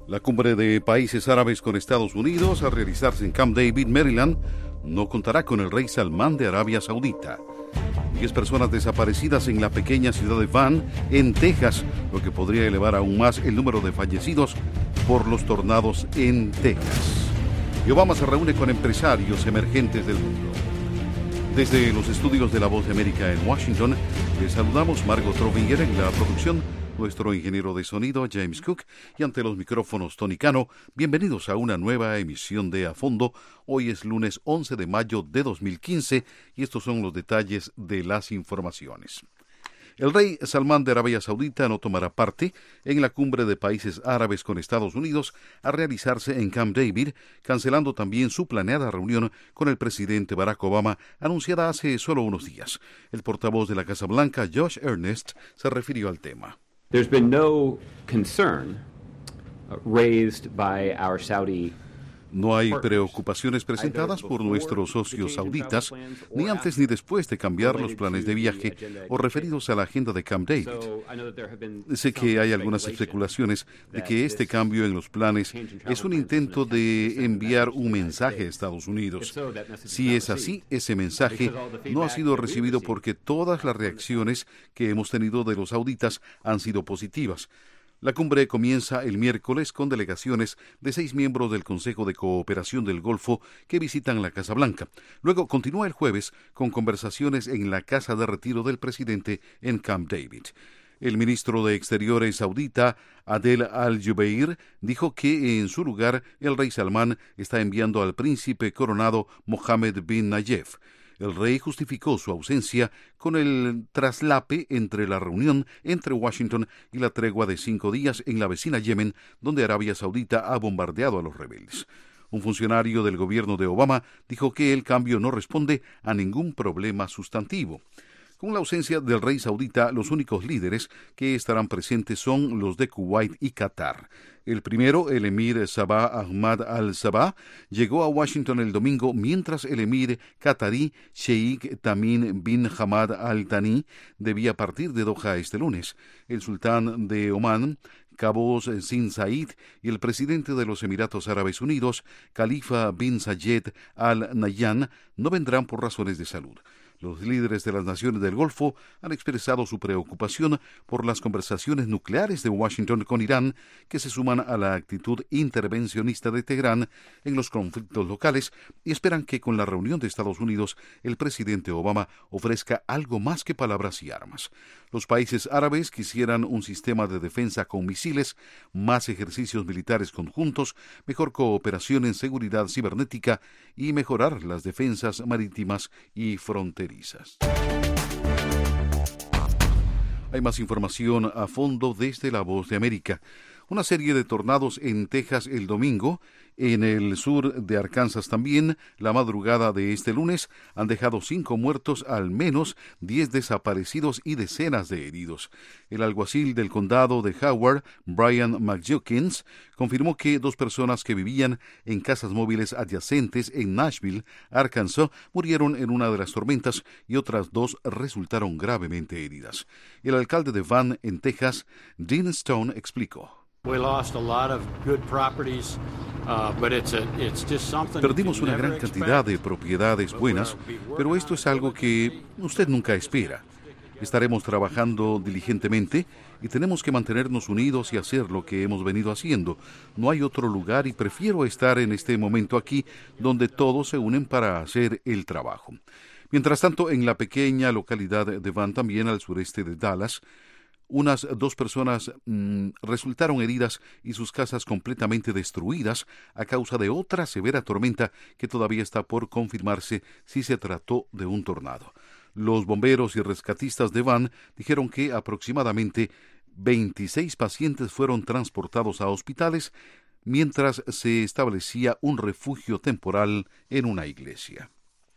La cumbre de países árabes con Estados Unidos, a realizarse en Camp David, Maryland, no contará con el rey Salmán de Arabia Saudita. 10 personas desaparecidas en la pequeña ciudad de Van, en Texas, lo que podría elevar aún más el número de fallecidos por los tornados en Texas. Y Obama se reúne con empresarios emergentes del mundo. Desde los estudios de La Voz de América en Washington, les saludamos Margot Trovinger en la producción, nuestro ingeniero de sonido James Cook y ante los micrófonos Tony Cano. Bienvenidos a una nueva emisión de A Fondo. Hoy es lunes 11 de mayo de 2015 y estos son los detalles de las informaciones. El rey Salmán de Arabia Saudita no tomará parte en la cumbre de países árabes con Estados Unidos a realizarse en Camp David, cancelando también su planeada reunión con el presidente Barack Obama, anunciada hace solo unos días. El portavoz de la Casa Blanca, Josh Earnest, se refirió al tema. There's been no concern raised by our Saudi. No hay preocupaciones presentadas por nuestros socios sauditas, ni antes ni después de cambiar los planes de viaje o referidos a la agenda de Camp David. Sé que hay algunas especulaciones de que este cambio en los planes es un intento de enviar un mensaje a Estados Unidos. Si es así, ese mensaje no ha sido recibido porque todas las reacciones que hemos tenido de los sauditas han sido positivas. La cumbre comienza el miércoles con delegaciones de 6 miembros del Consejo de Cooperación del Golfo que visitan la Casa Blanca. Luego continúa el jueves con conversaciones en la casa de retiro del presidente en Camp David. El ministro de Exteriores saudita, Adel Al-Jubeir, dijo que en su lugar el rey Salmán está enviando al príncipe coronado Mohammed bin Nayef. El rey justificó su ausencia con el traslape entre la reunión entre Washington y la tregua de 5 días en la vecina Yemen, donde Arabia Saudita ha bombardeado a los rebeldes. Un funcionario del gobierno de Obama dijo que el cambio no responde a ningún problema sustantivo. Con la ausencia del rey saudita, los únicos líderes que estarán presentes son los de Kuwait y Qatar. El primero, el emir Sabah Ahmad al-Sabah, llegó a Washington el domingo, mientras el emir qatarí Sheikh Tamim bin Hamad al-Thani debía partir de Doha este lunes. El sultán de Omán, Qaboos bin Said, y el presidente de los Emiratos Árabes Unidos, Khalifa bin Zayed Al Nahyan, no vendrán por razones de salud. Los líderes de las naciones del Golfo han expresado su preocupación por las conversaciones nucleares de Washington con Irán, que se suman a la actitud intervencionista de Teherán en los conflictos locales, y esperan que con la reunión de Estados Unidos el presidente Obama ofrezca algo más que palabras y armas. Los países árabes quisieran un sistema de defensa con misiles, más ejercicios militares conjuntos, mejor cooperación en seguridad cibernética y mejorar las defensas marítimas y fronterizas. Hay más información a fondo desde La Voz de América. Una serie de tornados en Texas el domingo, en el sur de Arkansas también, la madrugada de este lunes, han dejado 5 muertos, al menos 10 desaparecidos y decenas de heridos. El alguacil del condado de Howard, Brian McJukins, confirmó que 2 personas que vivían en casas móviles adyacentes en Nashville, Arkansas, murieron en una de las tormentas y otras 2 resultaron gravemente heridas. El alcalde de Van, en Texas, Dean Stone, explicó. Perdimos una gran cantidad de propiedades buenas, pero esto es algo que usted nunca espera. Estaremos trabajando diligentemente y tenemos que mantenernos unidos y hacer lo que hemos venido haciendo. No hay otro lugar y prefiero estar en este momento aquí, donde todos se unen para hacer el trabajo. Mientras tanto, en la pequeña localidad de Van, también al sureste de Dallas, unas 2 personas resultaron heridas y sus casas completamente destruidas a causa de otra severa tormenta que todavía está por confirmarse si se trató de un tornado. Los bomberos y rescatistas de Van dijeron que aproximadamente 26 pacientes fueron transportados a hospitales mientras se establecía un refugio temporal en una iglesia.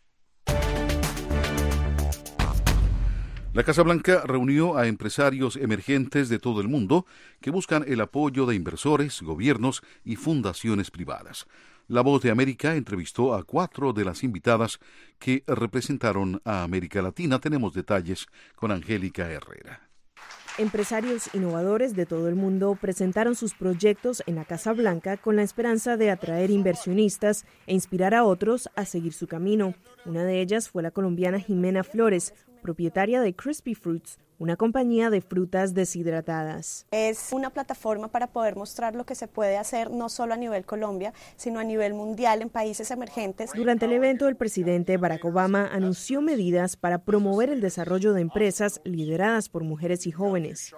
La Casa Blanca reunió a empresarios emergentes de todo el mundo que buscan el apoyo de inversores, gobiernos y fundaciones privadas. La Voz de América entrevistó a 4 de las invitadas que representaron a América Latina. Tenemos detalles con Angélica Herrera. Empresarios innovadores de todo el mundo presentaron sus proyectos en la Casa Blanca con la esperanza de atraer inversionistas e inspirar a otros a seguir su camino. Una de ellas fue la colombiana Jimena Flores, propietaria de Crispy Fruits, una compañía de frutas deshidratadas. Es una plataforma para poder mostrar lo que se puede hacer no solo a nivel Colombia, sino a nivel mundial en países emergentes. Durante el evento, el presidente Barack Obama anunció medidas para promover el desarrollo de empresas lideradas por mujeres y jóvenes.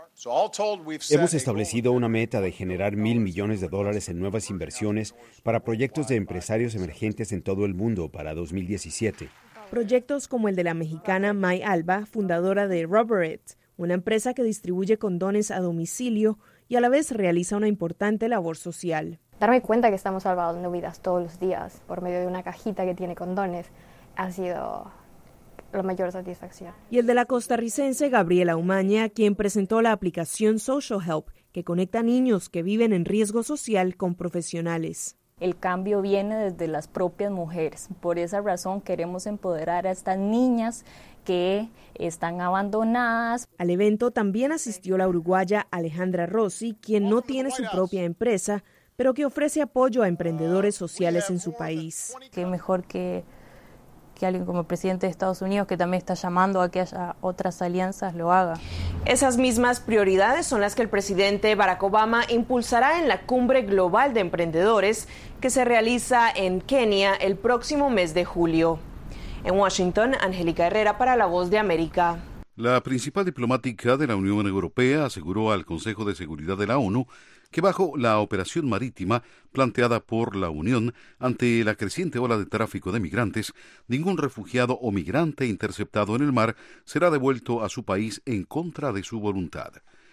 Hemos establecido una meta de generar $1.000 millones en nuevas inversiones para proyectos de empresarios emergentes en todo el mundo para 2017. Proyectos como el de la mexicana May Alba, fundadora de Rubberit, una empresa que distribuye condones a domicilio y a la vez realiza una importante labor social. Darme cuenta que estamos salvando vidas todos los días por medio de una cajita que tiene condones ha sido la mayor satisfacción. Y el de la costarricense Gabriela Umaña, quien presentó la aplicación Social Help, que conecta a niños que viven en riesgo social con profesionales. El cambio viene desde las propias mujeres. Por esa razón queremos empoderar a estas niñas que están abandonadas. Al evento también asistió la uruguaya Alejandra Rossi, quien no tiene su propia empresa, pero que ofrece apoyo a emprendedores sociales en su país. Qué mejor que alguien como el presidente de Estados Unidos, que también está llamando a que haya otras alianzas, lo haga. Esas mismas prioridades son las que el presidente Barack Obama impulsará en la Cumbre Global de Emprendedores que se realiza en Kenia el próximo mes de julio. En Washington, Angélica Herrera para La Voz de América. La principal diplomática de la Unión Europea aseguró al Consejo de Seguridad de la ONU que bajo la operación marítima planteada por la Unión ante la creciente ola de tráfico de migrantes, ningún refugiado o migrante interceptado en el mar será devuelto a su país en contra de su voluntad.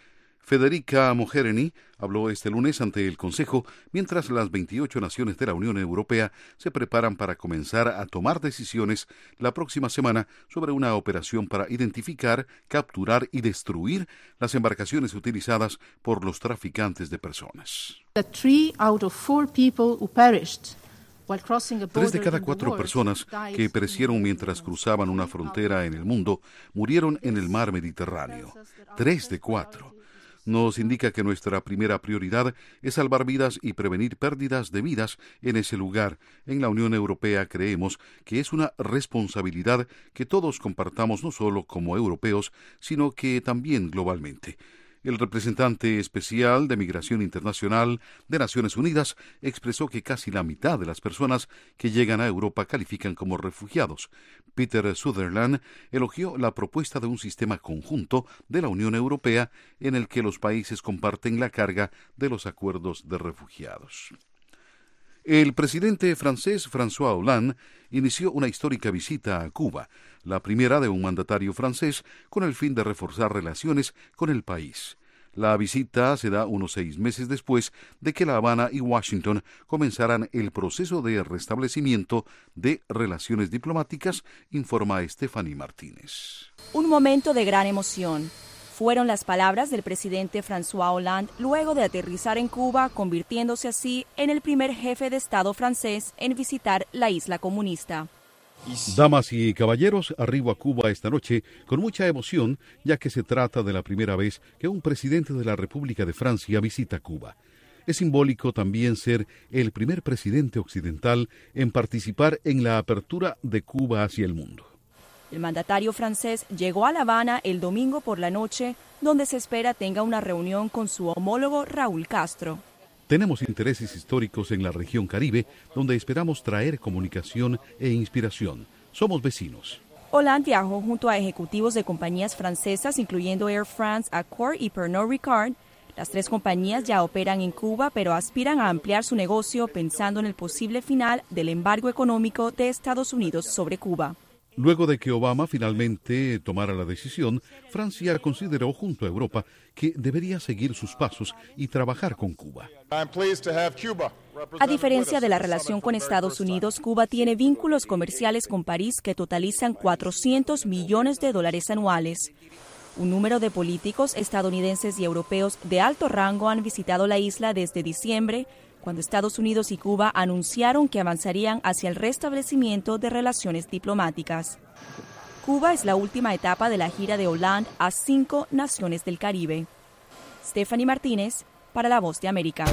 Federica Mogherini habló este lunes ante el Consejo mientras las 28 naciones de la Unión Europea se preparan para comenzar a tomar decisiones la próxima semana sobre una operación para identificar, capturar y destruir las embarcaciones utilizadas por los traficantes de personas. 3 de cada 4 personas que perecieron mientras cruzaban una frontera en el mundo murieron en el mar Mediterráneo. 3 de 4. Nos indica que nuestra primera prioridad es salvar vidas y prevenir pérdidas de vidas en ese lugar. En la Unión Europea creemos que es una responsabilidad que todos compartamos no solo como europeos, sino que también globalmente. El representante especial de Migración Internacional de Naciones Unidas expresó que casi la mitad de las personas que llegan a Europa califican como refugiados. Peter Sutherland elogió la propuesta de un sistema conjunto de la Unión Europea en el que los países comparten la carga de los acuerdos de refugiados. El presidente francés François Hollande inició una histórica visita a Cuba, la primera de un mandatario francés, con el fin de reforzar relaciones con el país. La visita se da unos 6 meses después de que La Habana y Washington comenzaran el proceso de restablecimiento de relaciones diplomáticas, informa Stephanie Martínez. Un momento de gran emoción. Fueron las palabras del presidente François Hollande luego de aterrizar en Cuba, convirtiéndose así en el primer jefe de Estado francés en visitar la isla comunista. Damas y caballeros, arribo a Cuba esta noche con mucha emoción, ya que se trata de la primera vez que un presidente de la República de Francia visita Cuba. Es simbólico también ser el primer presidente occidental en participar en la apertura de Cuba hacia el mundo. El mandatario francés llegó a La Habana el domingo por la noche, donde se espera tenga una reunión con su homólogo Raúl Castro. Tenemos intereses históricos en la región Caribe, donde esperamos traer comunicación e inspiración. Somos vecinos. Hollande viajó junto a ejecutivos de compañías francesas, incluyendo Air France, Accor y Pernod Ricard. Las 3 compañías ya operan en Cuba, pero aspiran a ampliar su negocio pensando en el posible final del embargo económico de Estados Unidos sobre Cuba. Luego de que Obama finalmente tomara la decisión, Francia consideró junto a Europa que debería seguir sus pasos y trabajar con Cuba. A diferencia de la relación con Estados Unidos, Cuba tiene vínculos comerciales con París que totalizan $400 millones anuales. Un número de políticos estadounidenses y europeos de alto rango han visitado la isla desde diciembre, cuando Estados Unidos y Cuba anunciaron que avanzarían hacia el restablecimiento de relaciones diplomáticas. Cuba es la última etapa de la gira de Hollande a 5 naciones del Caribe. Stephanie Martínez, para La Voz de América.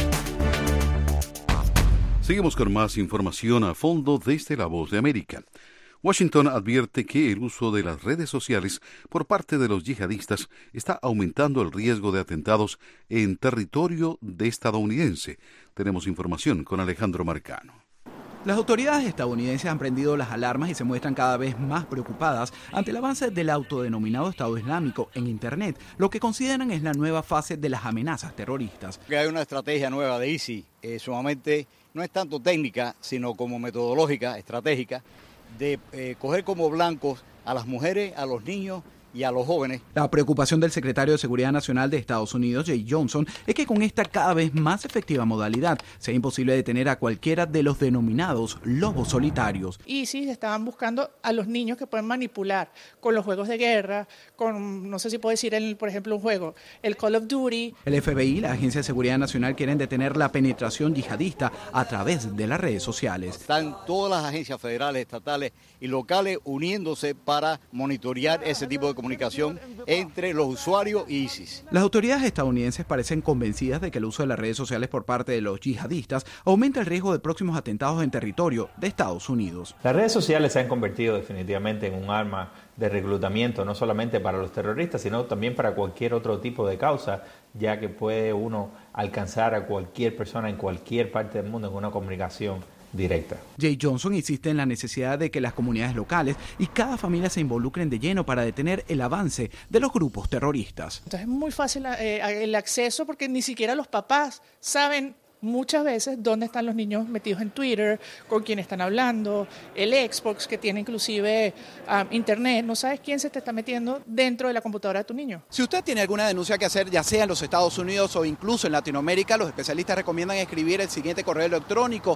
Seguimos con más información a fondo desde La Voz de América. Washington advierte que el uso de las redes sociales por parte de los yihadistas está aumentando el riesgo de atentados en territorio estadounidense. Tenemos información con Alejandro Marcano. Las autoridades estadounidenses han prendido las alarmas y se muestran cada vez más preocupadas ante el avance del autodenominado Estado Islámico en Internet, lo que consideran es la nueva fase de las amenazas terroristas. Hay una estrategia nueva de ISIS, sumamente, no es tanto técnica, sino como metodológica, estratégica, de coger como blancos a las mujeres, a los niños y a los jóvenes. La preocupación del secretario de Seguridad Nacional de Estados Unidos, Jay Johnson, es que con esta cada vez más efectiva modalidad sea imposible detener a cualquiera de los denominados lobos solitarios. ISIS estaban buscando a los niños que pueden manipular con los juegos de guerra, con, no sé si puedo decir, por ejemplo, un juego, el Call of Duty. El FBI y la Agencia de Seguridad Nacional quieren detener la penetración yihadista a través de las redes sociales. Están todas las agencias federales, estatales y locales uniéndose para monitorear ese tipo de comunicación entre los usuarios y ISIS. Las autoridades estadounidenses parecen convencidas de que el uso de las redes sociales por parte de los yihadistas aumenta el riesgo de próximos atentados en territorio de Estados Unidos. Las redes sociales se han convertido definitivamente en un arma de reclutamiento, no solamente para los terroristas, sino también para cualquier otro tipo de causa, ya que puede uno alcanzar a cualquier persona en cualquier parte del mundo en una comunicación directa. Jay Johnson insiste en la necesidad de que las comunidades locales y cada familia se involucren de lleno para detener el avance de los grupos terroristas. Entonces es muy fácil el acceso porque ni siquiera los papás saben muchas veces dónde están los niños metidos en Twitter, con quién están hablando, el Xbox que tiene inclusive internet, no sabes quién se te está metiendo dentro de la computadora de tu niño. Si usted tiene alguna denuncia que hacer, ya sea en los Estados Unidos o incluso en Latinoamérica, los especialistas recomiendan escribir el siguiente correo electrónico: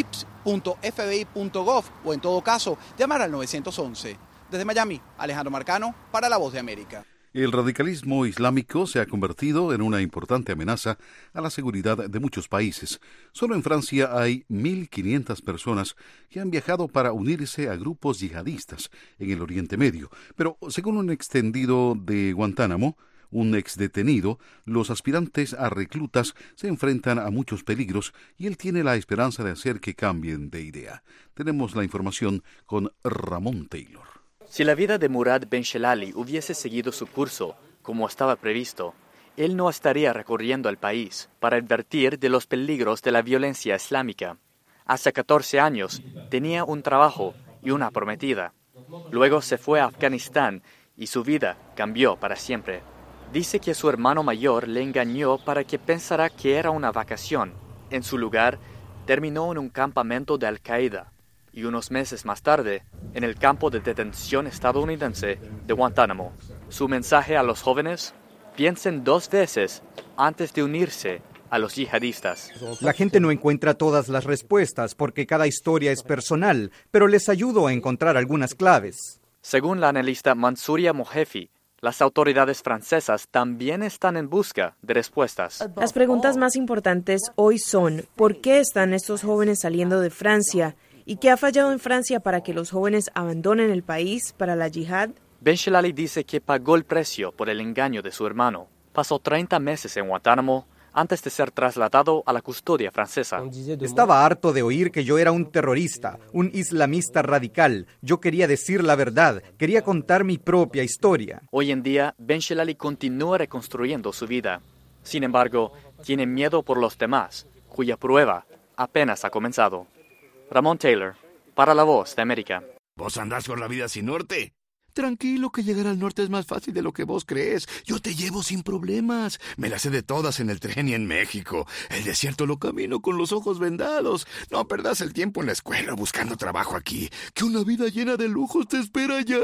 tips.fbi.gov, o en todo caso, llamar al 911. Desde Miami, Alejandro Marcano, para La Voz de América. El radicalismo islámico se ha convertido en una importante amenaza a la seguridad de muchos países. Solo en Francia hay 1.500 personas que han viajado para unirse a grupos yihadistas en el Oriente Medio. Pero según un extendido de Guantánamo, un exdetenido, los aspirantes a reclutas se enfrentan a muchos peligros y él tiene la esperanza de hacer que cambien de idea. Tenemos la información con Ramón Taylor. Si la vida de Murad Ben-Shelali hubiese seguido su curso, como estaba previsto, él no estaría recorriendo el país para advertir de los peligros de la violencia islámica. Hace 14 años tenía un trabajo y una prometida. Luego se fue a Afganistán y su vida cambió para siempre. Dice que su hermano mayor le engañó para que pensara que era una vacación. En su lugar, terminó en un campamento de Al-Qaeda y unos meses más tarde, en el campo de detención estadounidense de Guantánamo. Su mensaje a los jóvenes: piensen 2 veces antes de unirse a los yihadistas. La gente no encuentra todas las respuestas porque cada historia es personal, pero les ayudo a encontrar algunas claves. Según la analista Mansuria Mojefi, las autoridades francesas también están en busca de respuestas. Las preguntas más importantes hoy son: ¿por qué están estos jóvenes saliendo de Francia? ¿Y qué ha fallado en Francia para que los jóvenes abandonen el país para la yihad? Ben-Shelali dice que pagó el precio por el engaño de su hermano. Pasó 30 meses en Guantánamo antes de ser trasladado a la custodia francesa. Estaba harto de oír que yo era un terrorista, un islamista radical. Yo quería decir la verdad, quería contar mi propia historia. Hoy en día, Ben-Shelali continúa reconstruyendo su vida. Sin embargo, tiene miedo por los demás, cuya prueba apenas ha comenzado. Ramón Taylor, para La Voz de América. ¿Vos andás con la vida sin norte? Tranquilo, que llegar al norte es más fácil de lo que vos crees. Yo te llevo sin problemas. Me las sé de todas en el tren y en México. El desierto lo camino con los ojos vendados. No perdás el tiempo en la escuela buscando trabajo aquí, que una vida llena de lujos te espera allá.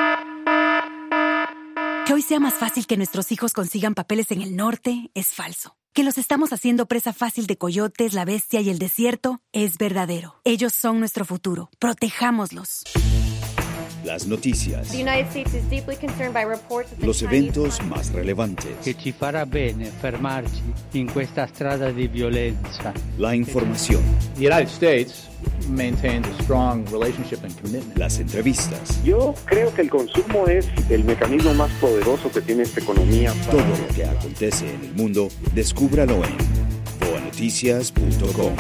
Que hoy sea más fácil que nuestros hijos consigan papeles en el norte es falso. Que los estamos haciendo presa fácil de coyotes, la bestia y el desierto es verdadero. Ellos son nuestro futuro. Protejámoslos. Las noticias. Los eventos más relevantes. Che ci farà bene fermarci in questa strada di violenza. La información. The United States maintains a strong relationship and commitment. Las entrevistas. Yo creo que el consumo es el mecanismo más poderoso que tiene esta economía. Todo lo que acontece en el mundo, descúbralo en boanoticias.com.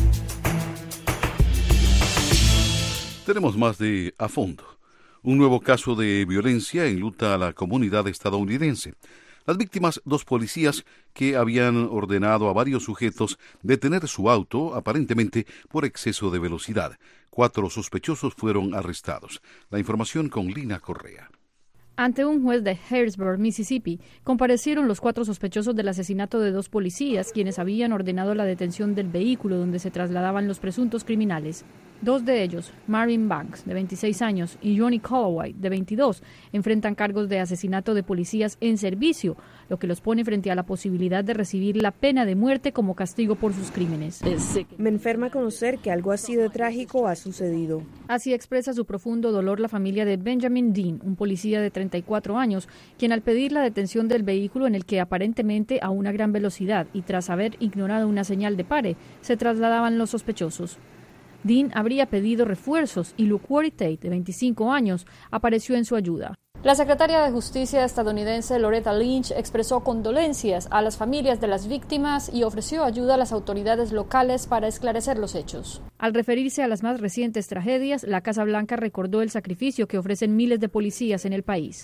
Tenemos más de A Fondo. Un nuevo caso de violencia enluta a la comunidad estadounidense. Las víctimas, 2 policías que habían ordenado a varios sujetos detener su auto, aparentemente por exceso de velocidad. 4 sospechosos fueron arrestados. La información con Lina Correa. Ante un juez de Harrisburg, Mississippi, comparecieron los 4 sospechosos del asesinato de 2 policías, quienes habían ordenado la detención del vehículo donde se trasladaban los presuntos criminales. 2 de ellos, Marvin Banks, de 26 años, y Johnny Calloway, de 22, enfrentan cargos de asesinato de policías en servicio, lo que los pone frente a la posibilidad de recibir la pena de muerte como castigo por sus crímenes. Me enferma conocer que algo así de trágico ha sucedido. Así expresa su profundo dolor la familia de Benjamin Dean, un policía de 34 años, quien al pedir la detención del vehículo en el que aparentemente a una gran velocidad y tras haber ignorado una señal de pare, se trasladaban los sospechosos. Dean habría pedido refuerzos y LaQuarrie Tate, de 25 años, apareció en su ayuda. La secretaria de Justicia estadounidense Loretta Lynch expresó condolencias a las familias de las víctimas y ofreció ayuda a las autoridades locales para esclarecer los hechos. Al referirse a las más recientes tragedias, la Casa Blanca recordó el sacrificio que ofrecen miles de policías en el país.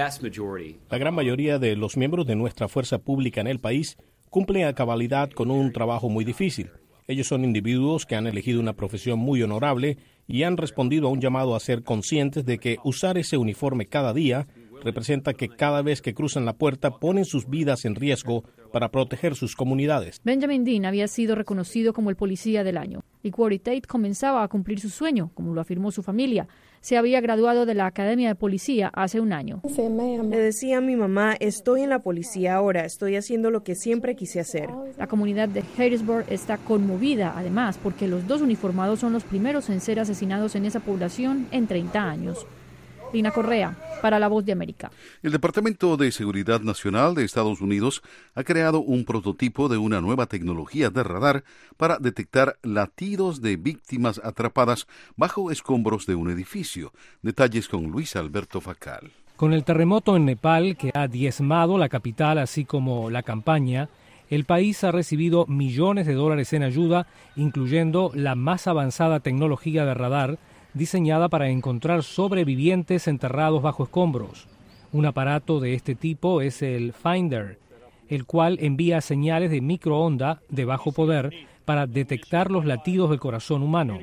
La gran mayoría de los miembros de nuestra fuerza pública en el país cumplen a cabalidad con un trabajo muy difícil. Ellos son individuos que han elegido una profesión muy honorable y han respondido a un llamado a ser conscientes de que usar ese uniforme cada día representa que cada vez que cruzan la puerta ponen sus vidas en riesgo para proteger sus comunidades. Benjamin Dean había sido reconocido como el policía del año. LaQuarrie Tate comenzaba a cumplir su sueño, como lo afirmó su familia. Se había graduado de la Academia de Policía hace un año. Le decía a mi mamá, estoy en la policía ahora, estoy haciendo lo que siempre quise hacer. La comunidad de Harrisburg está conmovida, además, porque los 2 uniformados son los primeros en ser asesinados en esa población en 30 años. Lina Correa, para La Voz de América. El Departamento de Seguridad Nacional de Estados Unidos ha creado un prototipo de una nueva tecnología de radar para detectar latidos de víctimas atrapadas bajo escombros de un edificio. Detalles con Luis Alberto Facal. Con el terremoto en Nepal, que ha diezmado la capital así como la campaña, el país ha recibido millones de dólares en ayuda, incluyendo la más avanzada tecnología de radar diseñada para encontrar sobrevivientes enterrados bajo escombros. Un aparato de este tipo es el Finder, el cual envía señales de microonda de bajo poder para detectar los latidos del corazón humano.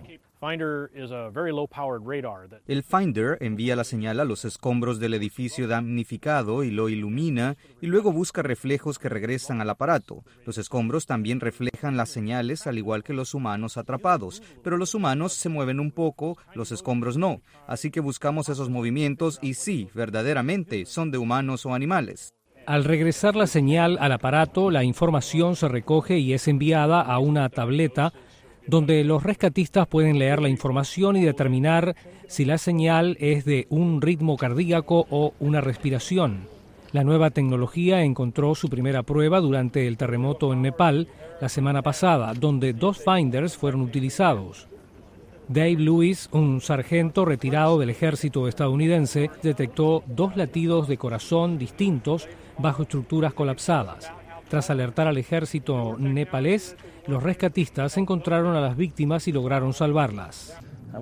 El Finder envía la señal a los escombros del edificio damnificado y lo ilumina y luego busca reflejos que regresan al aparato. Los escombros también reflejan las señales al igual que los humanos atrapados, pero los humanos se mueven un poco, los escombros no. Así que buscamos esos movimientos y sí, verdaderamente, son de humanos o animales. Al regresar la señal al aparato, la información se recoge y es enviada a una tableta donde los rescatistas pueden leer la información y determinar si la señal es de un ritmo cardíaco o una respiración. La nueva tecnología encontró su primera prueba durante el terremoto en Nepal la semana pasada, donde 2 Finders fueron utilizados. Dave Lewis, un sargento retirado del ejército estadounidense, detectó 2 latidos de corazón distintos bajo estructuras colapsadas. Tras alertar al ejército nepalés, los rescatistas encontraron a las víctimas y lograron salvarlas.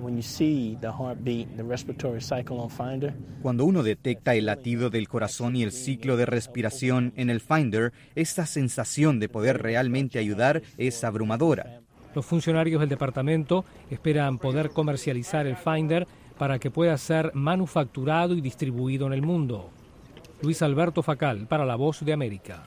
Cuando uno detecta el latido del corazón y el ciclo de respiración en el Finder, esta sensación de poder realmente ayudar es abrumadora. Los funcionarios del departamento esperan poder comercializar el Finder para que pueda ser manufacturado y distribuido en el mundo. Luis Alberto Facal, para La Voz de América.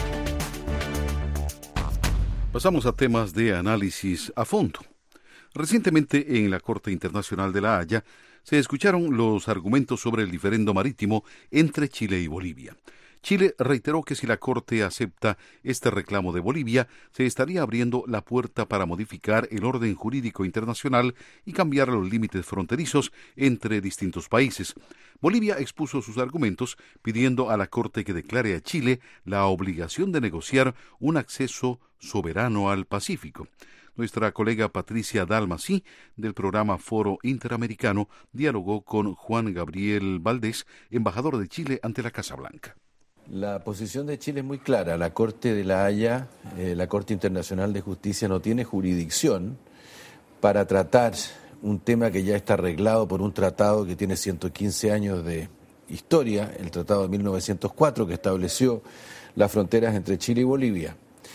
Pasamos a temas de análisis a fondo. Recientemente en la Corte Internacional de La Haya se escucharon los argumentos sobre el diferendo marítimo entre Chile y Bolivia. Chile reiteró que si la Corte acepta este reclamo de Bolivia, se estaría abriendo la puerta para modificar el orden jurídico internacional y cambiar los límites fronterizos entre distintos países. Bolivia expuso sus argumentos pidiendo a la Corte que declare a Chile la obligación de negociar un acceso soberano al Pacífico. Nuestra colega Patricia Dalmasí, del programa Foro Interamericano, dialogó con Juan Gabriel Valdés, embajador de Chile ante la Casa Blanca. La posición de Chile es muy clara. La Corte de La Haya, la Corte Internacional de Justicia, no tiene jurisdicción para tratar un tema que ya está arreglado por un tratado que tiene 115 años de historia, el Tratado de 1904, que estableció las fronteras entre Chile y Bolivia.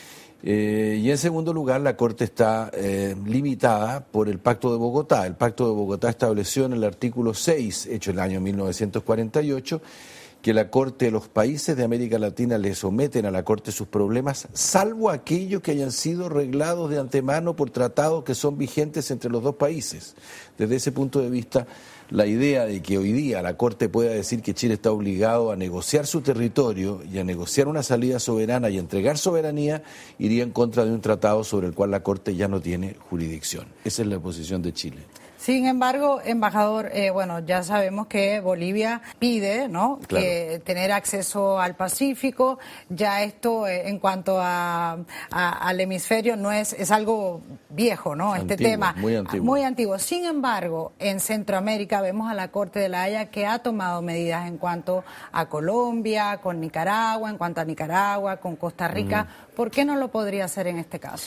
Y en segundo lugar, la Corte está limitada por el Pacto de Bogotá. El Pacto de Bogotá estableció en el artículo 6, hecho en el año 1948, que la Corte de los países de América Latina le someten a la Corte sus problemas, salvo aquellos que hayan sido arreglados de antemano por tratados que son vigentes entre los dos países. Desde ese punto de vista, la idea de que hoy día la Corte pueda decir que Chile está obligado a negociar su territorio y a negociar una salida soberana y a entregar soberanía iría en contra de un tratado sobre el cual la Corte ya no tiene jurisdicción. Esa es la posición de Chile. Sin embargo, embajador, ya sabemos que Bolivia pide, ¿no?, claro, que tener acceso al Pacífico. Ya esto, en cuanto al hemisferio, no es algo viejo, ¿no? Antiguo, este tema muy antiguo. Muy antiguo. Sin embargo, en Centroamérica vemos a la Corte de La Haya que ha tomado medidas en cuanto a Colombia, con Nicaragua, en cuanto a Nicaragua, con Costa Rica. ¿Por qué no lo podría hacer en este caso?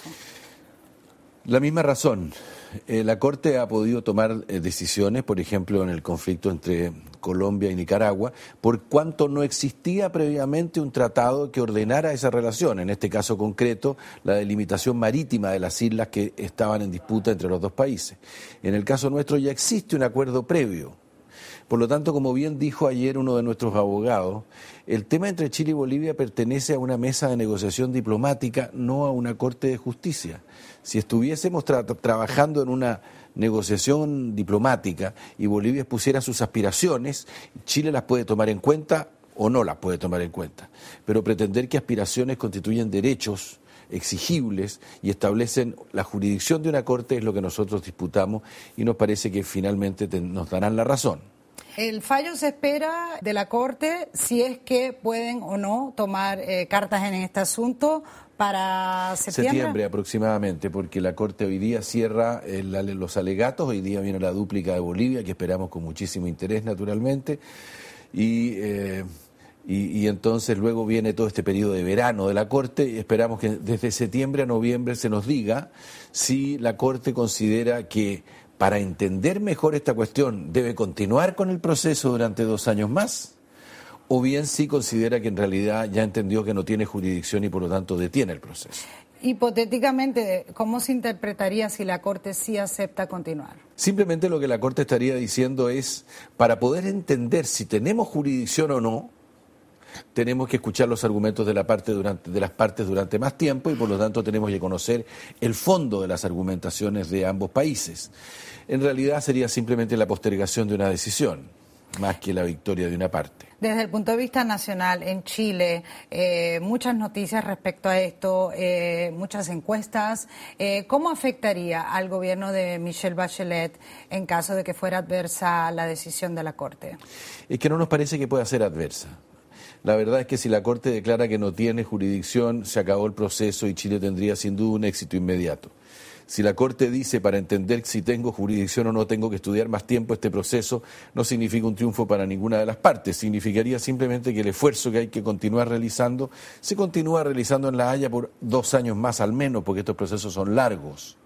La misma razón. La Corte ha podido tomar decisiones, por ejemplo, en el conflicto entre Colombia y Nicaragua, por cuanto no existía previamente un tratado que ordenara esa relación, en este caso concreto, la delimitación marítima de las islas que estaban en disputa entre los dos países. En el caso nuestro ya existe un acuerdo previo. Por lo tanto, como bien dijo ayer uno de nuestros abogados, el tema entre Chile y Bolivia pertenece a una mesa de negociación diplomática, no a una Corte de Justicia. Si estuviésemos trabajando en una negociación diplomática y Bolivia expusiera sus aspiraciones, Chile las puede tomar en cuenta o no las puede tomar en cuenta. Pero pretender que aspiraciones constituyen derechos exigibles y establecen la jurisdicción de una Corte es lo que nosotros disputamos y nos parece que finalmente nos darán la razón. El fallo se espera de la Corte si es que pueden o no tomar cartas en este asunto para septiembre. Septiembre aproximadamente, porque la Corte hoy día cierra los alegatos, hoy día viene la dúplica de Bolivia, que esperamos con muchísimo interés naturalmente, y entonces luego viene todo este periodo de verano de la Corte y esperamos que desde septiembre a noviembre se nos diga si la Corte considera que para entender mejor esta cuestión debe continuar con el proceso durante 2 años más, o bien si considera que en realidad ya entendió que no tiene jurisdicción y por lo tanto detiene el proceso. Hipotéticamente, ¿cómo se interpretaría si la Corte sí acepta continuar? Simplemente lo que la Corte estaría diciendo es, para poder entender si tenemos jurisdicción o no, tenemos que escuchar los argumentos de las partes durante más tiempo y por lo tanto tenemos que conocer el fondo de las argumentaciones de ambos países. En realidad sería simplemente la postergación de una decisión, más que la victoria de una parte. Desde el punto de vista nacional, en Chile, muchas noticias respecto a esto, muchas encuestas. ¿Cómo afectaría al gobierno de Michelle Bachelet en caso de que fuera adversa la decisión de la Corte? Es que no nos parece que pueda ser adversa. La verdad es que si la Corte declara que no tiene jurisdicción, se acabó el proceso y Chile tendría sin duda un éxito inmediato. Si la Corte dice, para entender si tengo jurisdicción o no tengo que estudiar más tiempo este proceso, no significa un triunfo para ninguna de las partes. Significaría simplemente que el esfuerzo que hay que continuar realizando, se continúa realizando en La Haya por 2 años más al menos, porque estos procesos son largos.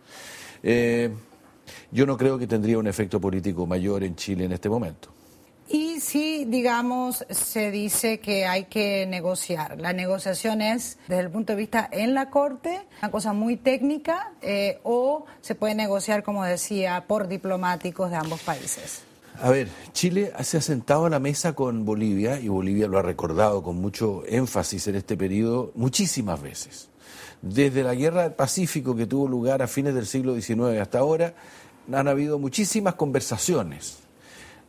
Yo no creo que tendría un efecto político mayor en Chile en este momento. Y si, digamos, se dice que hay que negociar, la negociación es, desde el punto de vista en la Corte, una cosa muy técnica, o se puede negociar, como decía, por diplomáticos de ambos países. A ver, Chile se ha sentado a la mesa con Bolivia, y Bolivia lo ha recordado con mucho énfasis en este periodo muchísimas veces. Desde la Guerra del Pacífico, que tuvo lugar a fines del siglo XIX hasta ahora, han habido muchísimas conversaciones.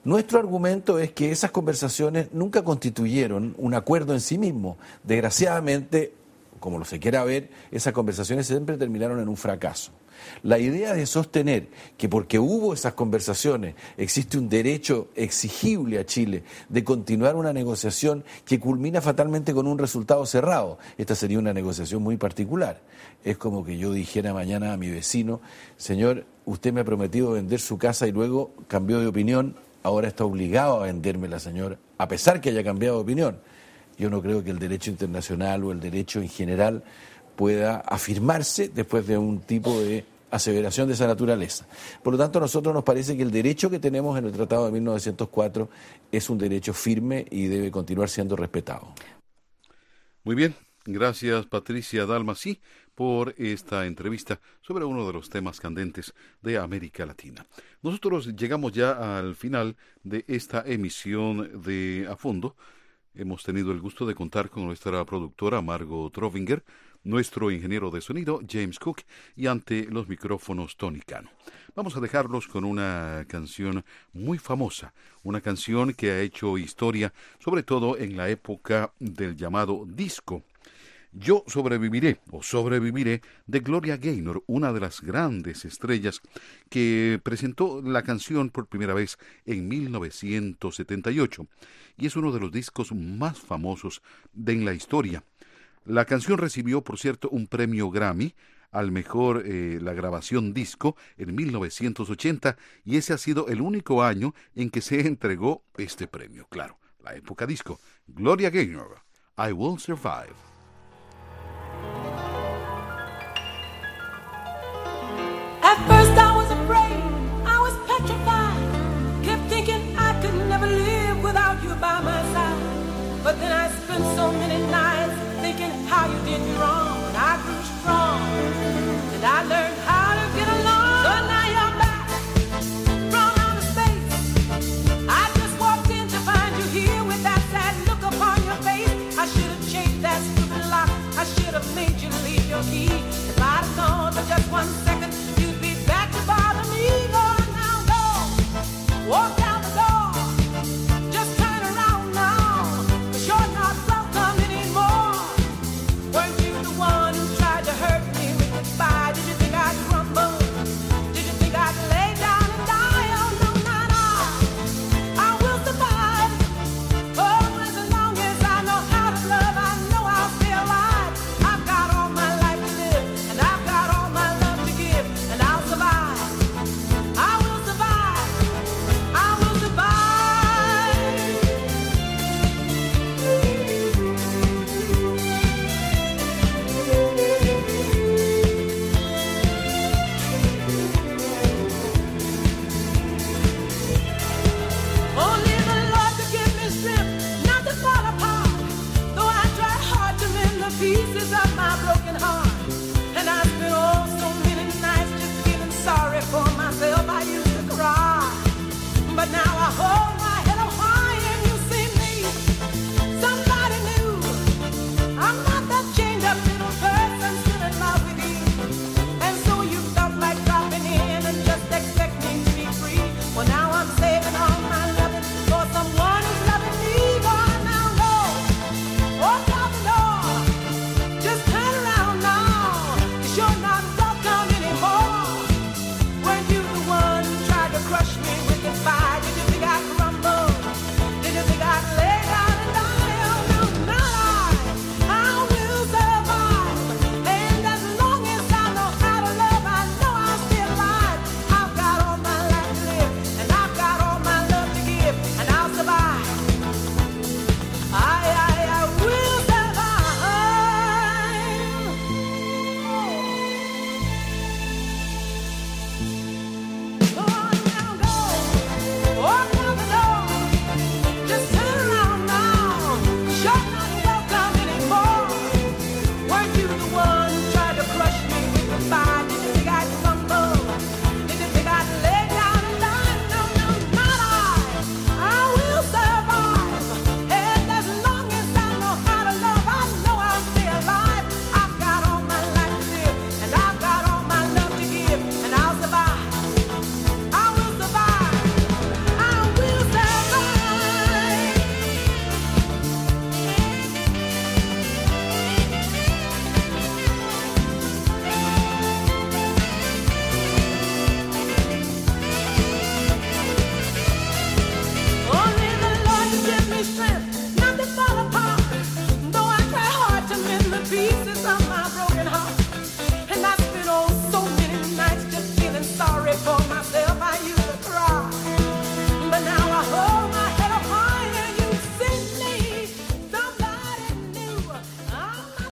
Nuestro argumento es que esas conversaciones nunca constituyeron un acuerdo en sí mismo. Desgraciadamente, como lo se quiera ver, esas conversaciones siempre terminaron en un fracaso. La idea de sostener que porque hubo esas conversaciones existe un derecho exigible a Chile de continuar una negociación que culmina fatalmente con un resultado cerrado, esta sería una negociación muy particular. Es como que yo dijera mañana a mi vecino: señor, usted me ha prometido vender su casa y luego cambió de opinión, ahora está obligado a vendérmela, señor, a pesar que haya cambiado de opinión. Yo no creo que el derecho internacional o el derecho en general pueda afirmarse después de un tipo de aseveración de esa naturaleza. Por lo tanto, a nosotros nos parece que el derecho que tenemos en el Tratado de 1904 es un derecho firme y debe continuar siendo respetado. Muy bien, gracias Patricia Dalmasí por esta entrevista sobre uno de los temas candentes de América Latina. Nosotros llegamos ya al final de esta emisión de A Fondo. Hemos tenido el gusto de contar con nuestra productora Margot Trovinger, nuestro ingeniero de sonido James Cook y ante los micrófonos Tony Cano. Vamos a dejarlos con una canción muy famosa, una canción que ha hecho historia, sobre todo en la época del llamado disco. Yo sobreviviré o sobreviviré de Gloria Gaynor, una de las grandes estrellas que presentó la canción por primera vez en 1978 y es uno de los discos más famosos en la historia. La canción recibió, por cierto, un premio Grammy al mejor la grabación disco en 1980 y ese ha sido el único año en que se entregó este premio. Claro, la época disco. Gloria Gaynor, I Will Survive. At first I was afraid, I was petrified, kept thinking I could never live without you by my side. But then I spent so many nights thinking how you did me wrong. And I grew strong, and I learned how to get along. So now you're back from outer space. I just walked in to find you here with that sad look upon your face. I should have changed that stupid lock, I should have made you leave your key. If I'd have gone for just 1 second, you'd be back to bother me. Go on now, go, walk down the door, just turn around now, 'cause you're not welcome anymore. Weren't you the one who tried to hurt me with goodbye? Did you think I'd crumble? Did you think I'd lay down and die? Oh no, not I will survive. Oh, as long as I know how to love, I know I'll stay alive. I've got all my life to live, and I've got all my love to give, and I'll survive. I will survive. I will survive. Only the Lord could give me strength not to fall apart. Though I tried hard to mend the pieces of